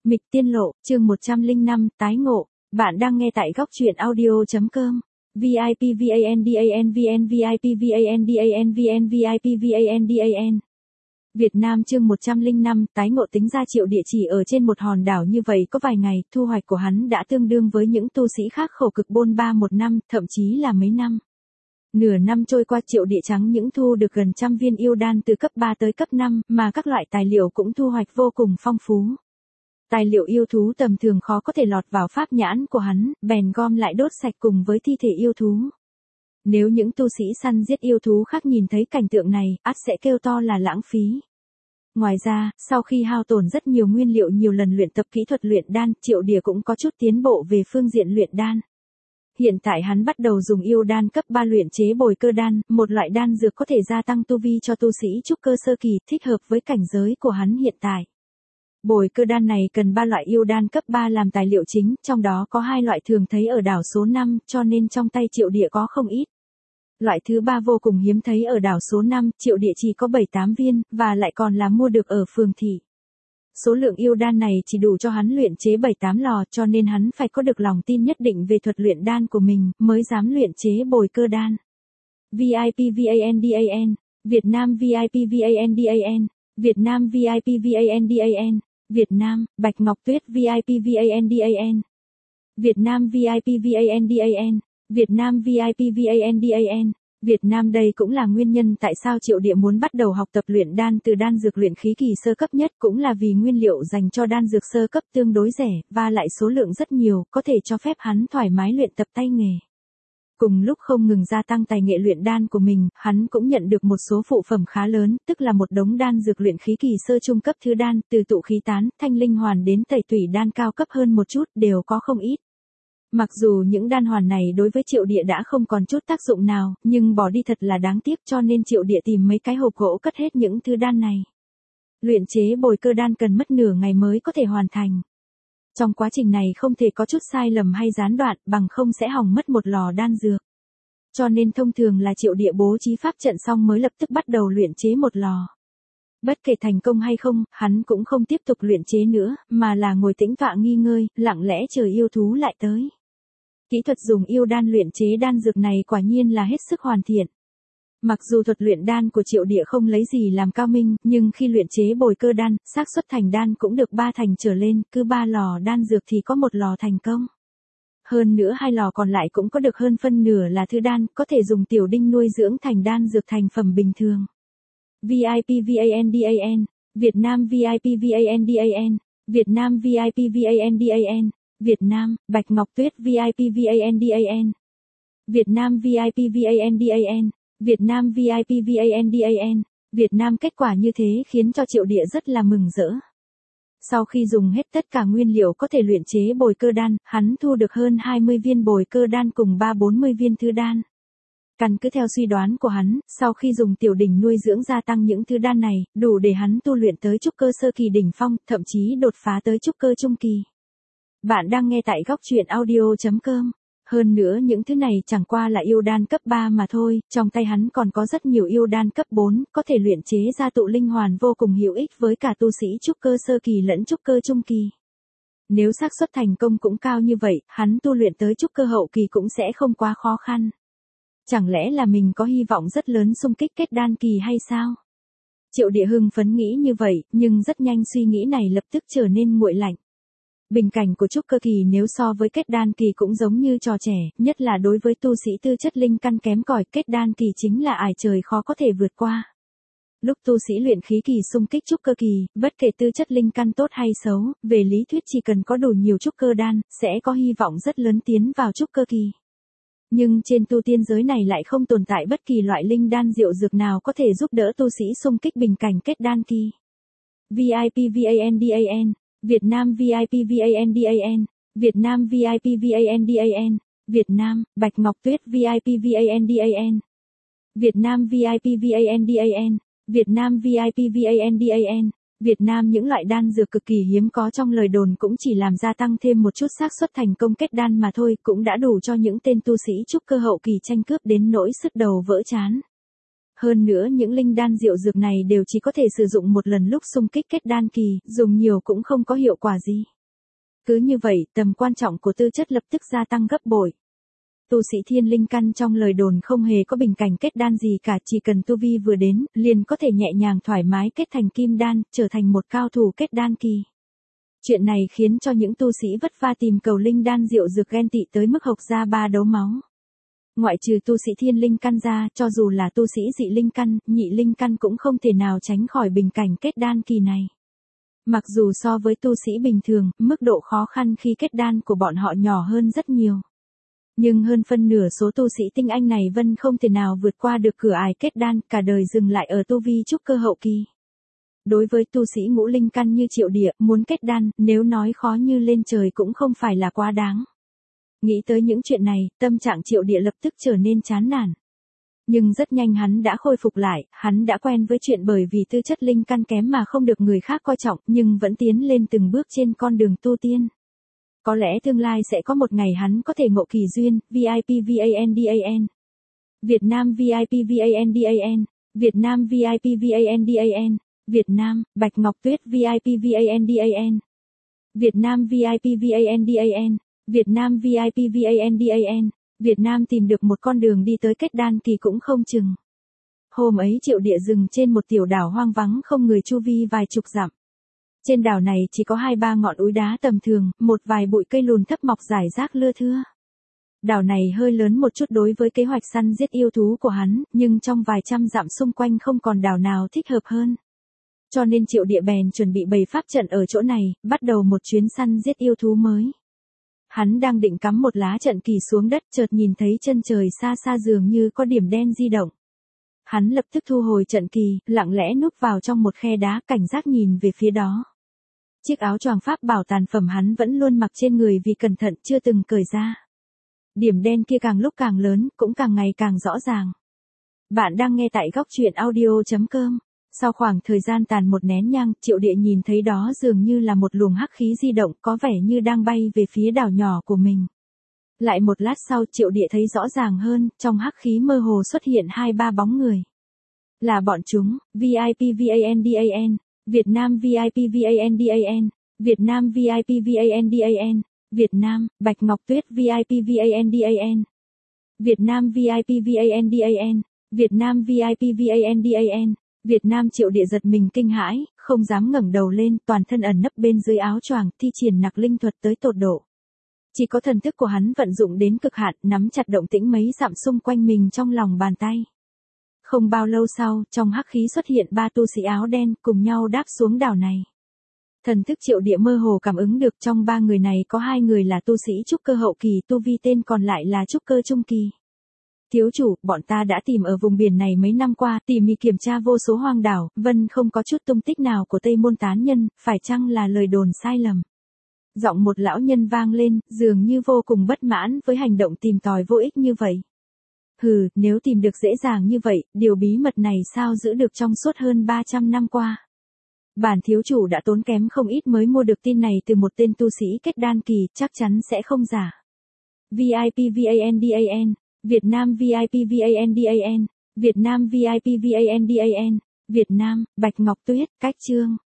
Mịch Tiên Lộ, chương 105, tái ngộ. Bạn đang nghe tại góc truyện audio.com. VIP VANDAN VN VIP VANDAN VN VIP VANDAN. Việt Nam chương 105, tái ngộ. Tính ra Triệu Địa chỉ ở trên một hòn đảo như vậy có vài ngày, thu hoạch của hắn đã tương đương với những tu sĩ khác khổ cực bôn ba một năm, thậm chí là mấy năm. Nửa năm trôi qua, Triệu Địa chẳng những thu được gần 100 viên yêu đan từ cấp 3 tới cấp 5, mà các loại tài liệu cũng thu hoạch vô cùng phong phú. Tài liệu yêu thú tầm thường khó có thể lọt vào pháp nhãn của hắn, bèn gom lại đốt sạch cùng với thi thể yêu thú. Nếu những tu sĩ săn giết yêu thú khác nhìn thấy cảnh tượng này, ắt sẽ kêu to là lãng phí. Ngoài ra, sau khi hao tổn rất nhiều nguyên liệu nhiều lần luyện tập kỹ thuật luyện đan, Triệu Địa cũng có chút tiến bộ về phương diện luyện đan. Hiện tại hắn bắt đầu dùng yêu đan cấp 3 luyện chế bồi cơ đan, một loại đan dược có thể gia tăng tu vi cho tu sĩ trúc cơ sơ kỳ, thích hợp với cảnh giới của hắn hiện tại. Bồi cơ đan này cần 3 loại yêu đan cấp 3 làm tài liệu chính, trong đó có 2 loại thường thấy ở đảo số 5, cho nên trong tay Triệu Địa có không ít. Loại thứ 3 vô cùng hiếm thấy ở đảo số 5, Triệu Địa chỉ có 7-8 viên, và lại còn là mua được ở phường thị. Số lượng yêu đan này chỉ đủ cho hắn luyện chế 7-8 lò, cho nên hắn phải có được lòng tin nhất định về thuật luyện đan của mình, mới dám luyện chế bồi cơ đan. VIP VANDAN, Việt Nam VIP VANDAN, Việt Nam VIP VANDAN, Việt Nam, Bạch Ngọc Tuyết VIP VANDAN, Việt Nam VIP VANDAN, Việt Nam VIP VANDAN. Việt Nam đây cũng là nguyên nhân tại sao Triệu Địa muốn bắt đầu học tập luyện đan từ đan dược luyện khí kỳ sơ cấp nhất, cũng là vì nguyên liệu dành cho đan dược sơ cấp tương đối rẻ, và lại số lượng rất nhiều, có thể cho phép hắn thoải mái luyện tập tay nghề. Cùng lúc không ngừng gia tăng tài nghệ luyện đan của mình, hắn cũng nhận được một số phụ phẩm khá lớn, tức là một đống đan dược luyện khí kỳ sơ trung cấp thứ đan, từ tụ khí tán, thanh linh hoàn đến tẩy tủy đan cao cấp hơn một chút, đều có không ít. Mặc dù những đan hoàn này đối với Triệu Địa đã không còn chút tác dụng nào, nhưng bỏ đi thật là đáng tiếc, cho nên Triệu Địa tìm mấy cái hộp gỗ cất hết những thứ đan này. Luyện chế bồi cơ đan cần mất nửa ngày mới có thể hoàn thành. Trong quá trình này không thể có chút sai lầm hay gián đoạn, bằng không sẽ hỏng mất một lò đan dược. Cho nên thông thường là Triệu Địa bố trí pháp trận xong mới lập tức bắt đầu luyện chế một lò. Bất kể thành công hay không, hắn cũng không tiếp tục luyện chế nữa, mà là ngồi tĩnh tọa nghỉ ngơi, lặng lẽ chờ yêu thú lại tới. Kỹ thuật dùng yêu đan luyện chế đan dược này quả nhiên là hết sức hoàn thiện. Mặc dù thuật luyện đan của Triệu Địa không lấy gì làm cao minh, nhưng khi luyện chế bồi cơ đan, xác suất thành đan cũng được 3 thành trở lên, cứ 3 lò đan dược thì có 1 lò thành công. Hơn nữa 2 lò còn lại cũng có được hơn phân nửa là thứ đan, có thể dùng tiểu đinh nuôi dưỡng thành đan dược thành phẩm bình thường. VIP VANDAN, Việt Nam VIP VANDAN, Việt Nam VIP VANDAN, Việt Nam, Bạch Ngọc Tuyết VIP VANDAN, Việt Nam VIP VANDAN, Việt Nam VIP VANDAN, Việt Nam. Kết quả như thế khiến cho Triệu Địa rất là mừng rỡ. Sau khi dùng hết tất cả nguyên liệu có thể luyện chế bồi cơ đan, hắn thu được hơn 20 viên bồi cơ đan cùng 30-40 viên thứ đan. Căn cứ theo suy đoán của hắn, sau khi dùng tiểu đỉnh nuôi dưỡng gia tăng những thứ đan này, đủ để hắn tu luyện tới trúc cơ sơ kỳ đỉnh phong, thậm chí đột phá tới trúc cơ trung kỳ. Bạn đang nghe tại góc truyện audio.com. Hơn nữa những thứ này chẳng qua là yêu đan cấp 3 mà thôi, trong tay hắn còn có rất nhiều yêu đan cấp 4, có thể luyện chế ra tụ linh hoàn vô cùng hữu ích với cả tu sĩ trúc cơ sơ kỳ lẫn trúc cơ trung kỳ. Nếu xác suất thành công cũng cao như vậy, hắn tu luyện tới trúc cơ hậu kỳ cũng sẽ không quá khó khăn. Chẳng lẽ là mình có hy vọng rất lớn xung kích kết đan kỳ hay sao? Triệu Địa hưng phấn nghĩ như vậy, nhưng rất nhanh suy nghĩ này lập tức trở nên nguội lạnh. Bình cảnh của trúc cơ kỳ nếu so với kết đan kỳ cũng giống như trò trẻ, nhất là đối với tu sĩ tư chất linh căn kém cỏi, kết đan kỳ chính là ải trời khó có thể vượt qua. Lúc tu sĩ luyện khí kỳ xung kích trúc cơ kỳ, bất kể tư chất linh căn tốt hay xấu, về lý thuyết chỉ cần có đủ nhiều trúc cơ đan, sẽ có hy vọng rất lớn tiến vào trúc cơ kỳ. Nhưng trên tu tiên giới này lại không tồn tại bất kỳ loại linh đan diệu dược nào có thể giúp đỡ tu sĩ xung kích bình cảnh kết đan kỳ. VIP VANDAN, Việt Nam VIP VANDAN, Việt Nam VIP VANDAN, Việt Nam, Bạch Ngọc Tuyết VIP VANDAN, Việt Nam VIP VANDAN, Việt Nam VIP VANDAN. Việt Nam những loại đan dược cực kỳ hiếm có trong lời đồn cũng chỉ làm gia tăng thêm một chút xác suất thành công kết đan mà thôi, cũng đã đủ cho những tên tu sĩ trúc cơ hậu kỳ tranh cướp đến nỗi sứt đầu vỡ trán. Hơn nữa những linh đan diệu dược này đều chỉ có thể sử dụng một lần lúc xung kích kết đan kỳ, dùng nhiều cũng không có hiệu quả gì. Cứ như vậy, tầm quan trọng của tư chất lập tức gia tăng gấp bội. Tu sĩ thiên linh căn trong lời đồn không hề có bình cảnh kết đan gì cả, chỉ cần tu vi vừa đến, liền có thể nhẹ nhàng thoải mái kết thành kim đan, trở thành một cao thủ kết đan kỳ. Chuyện này khiến cho những tu sĩ vất vả tìm cầu linh đan diệu dược ghen tị tới mức hộc ra ba đấu máu. Ngoại trừ tu sĩ thiên linh căn ra, cho dù là tu sĩ dị linh căn, nhị linh căn cũng không thể nào tránh khỏi bình cảnh kết đan kỳ này. Mặc dù so với tu sĩ bình thường, mức độ khó khăn khi kết đan của bọn họ nhỏ hơn rất nhiều. Nhưng hơn phân nửa số tu sĩ tinh anh này vẫn không thể nào vượt qua được cửa ải kết đan, cả đời dừng lại ở tu vi trúc cơ hậu kỳ. Đối với tu sĩ ngũ linh căn như Triệu Địa, muốn kết đan, nếu nói khó như lên trời cũng không phải là quá đáng. Nghĩ tới những chuyện này, tâm trạng Triệu Địa lập tức trở nên chán nản. Nhưng rất nhanh hắn đã khôi phục lại, hắn đã quen với chuyện bởi vì tư chất linh căn kém mà không được người khác coi trọng, nhưng vẫn tiến lên từng bước trên con đường tu tiên. Có lẽ tương lai sẽ có một ngày hắn có thể ngộ kỳ duyên, VIP VANDAN. Việt Nam VIP VANDAN. Việt Nam VIP VANDAN. Việt Nam, Bạch Ngọc Tuyết VIP VANDAN. Việt Nam VIP VANDAN. Việt Nam VIP VANDAN. Việt Nam tìm được một con đường đi tới kết đan kỳ cũng không chừng. Hôm ấy Triệu Địa dừng trên một tiểu đảo hoang vắng không người chu vi vài chục dặm. Trên đảo này chỉ có 2-3 ngọn núi đá tầm thường, một vài bụi cây lùn thấp mọc rải rác lưa thưa. Đảo này hơi lớn một chút đối với kế hoạch săn giết yêu thú của hắn, nhưng trong vài trăm dặm xung quanh không còn đảo nào thích hợp hơn. Cho nên Triệu Địa bèn chuẩn bị bày pháp trận ở chỗ này, bắt đầu một chuyến săn giết yêu thú mới. Hắn đang định cắm một lá trận kỳ xuống đất, chợt nhìn thấy chân trời xa xa dường như có điểm đen di động. Hắn lập tức thu hồi trận kỳ, lặng lẽ núp vào trong một khe đá, cảnh giác nhìn về phía đó. Chiếc áo choàng pháp bảo tàn phẩm hắn vẫn luôn mặc trên người vì cẩn thận chưa từng cởi ra. Điểm đen kia càng lúc càng lớn, cũng càng ngày càng rõ ràng. Bạn đang nghe tại góc truyện audio.com. Sau khoảng thời gian tàn một nén nhang, Triệu Địa nhìn thấy đó dường như là một luồng hắc khí di động, có vẻ như đang bay về phía đảo nhỏ của mình. Lại một lát sau Triệu Địa thấy rõ ràng hơn, trong hắc khí mơ hồ xuất hiện 2-3 bóng người. Là bọn chúng, VIP VANDAN, Việt Nam VIP VANDAN, Việt Nam VIP VANDAN, Việt Nam, Bạch Ngọc Tuyết VIP VANDAN, Việt Nam VIP VANDAN, Việt Nam VIP VANDAN, Việt Nam. Triệu Địa giật mình kinh hãi, không dám ngẩng đầu lên, toàn thân ẩn nấp bên dưới áo choàng, thi triển nặc linh thuật tới tột độ. Chỉ có thần thức của hắn vận dụng đến cực hạn, nắm chặt động tĩnh mấy dặm xung quanh mình trong lòng bàn tay. Không bao lâu sau, trong hắc khí xuất hiện 3 tu sĩ áo đen, cùng nhau đáp xuống đảo này. Thần thức Triệu Địa mơ hồ cảm ứng được trong 3 người này có 2 người là tu sĩ trúc cơ hậu kỳ, tu vi tên còn lại là trúc cơ trung kỳ. Thiếu chủ, bọn ta đã tìm ở vùng biển này mấy năm qua, tỉ mỉ kiểm tra vô số hoang đảo, vẫn không có chút tung tích nào của Tây Môn tán nhân, phải chăng là lời đồn sai lầm? Giọng một lão nhân vang lên, dường như vô cùng bất mãn với hành động tìm tòi vô ích như vậy. Hừ, nếu tìm được dễ dàng như vậy, điều bí mật này sao giữ được trong suốt hơn 300 năm qua? Bản thiếu chủ đã tốn kém không ít mới mua được tin này từ một tên tu sĩ kết đan kỳ, chắc chắn sẽ không giả. VIP VANDAN, Việt Nam VIP VANDAN, Việt Nam VIP VANDAN, Việt Nam, Bạch Ngọc Tuyết, cách chương.